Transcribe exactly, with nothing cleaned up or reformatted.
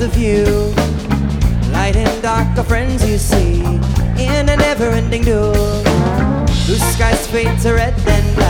the view. Light and dark are friends you see in a never-ending duel. Blue skies fade to red then black.